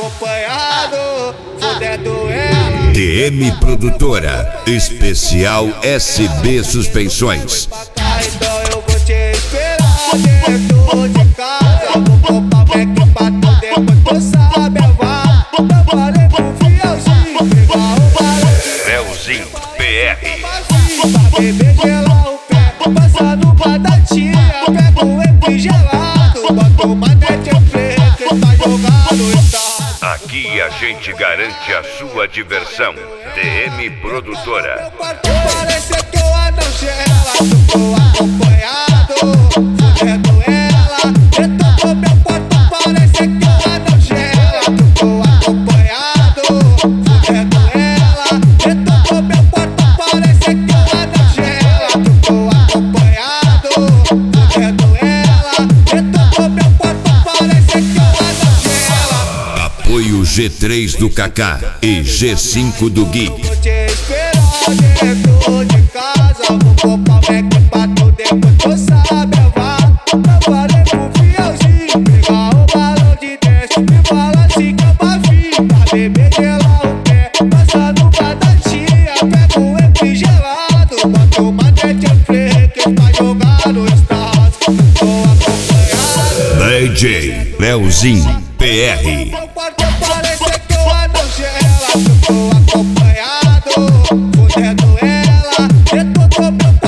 acompanhado, fudendo ela. DM Produtora, especial SB Suspensões. Então eu vou te esperar dentro de casa. Vou comprar Mac pra tu depois tu sabe levar. Eu falei pro fielzinho pegar o balão. Leozinho PR. Pra beber gelar o pé, passa no batatinha. Pega o refrigerado, bota uma Netflix que tá jogado e tá. Aqui a gente garante a sua diversão. DM Produtora. Meu quarto parece que eu não gela. Tô acompanhado, fudendo ela. Dentro do meu quarto parece que eu não gela. Tô acompanhado, fudendo ela. Dentro do meu quarto parece que eu não gela. Tô acompanhado, fudendo ela. Dentro do meu quarto parece que eu não gela. Apoio G3 do Kaká e G5 do Gui. Vou te esperar dentro de casa. Vou comprar Mac pra tu depois tu sabe levar. Eu falei pro fielzinho pegar o balão de 10. Me fala assim que eu vim pra beber gelar o pé. Passa no batatinha, pega o refrigerado. Bota uma Netflix que tá jogado estado. Tô acompanhado. DJ Leozinho PR. Meu quarto parece que eu não gela. Tô acompanhado, fudendo ela. Dentro do meu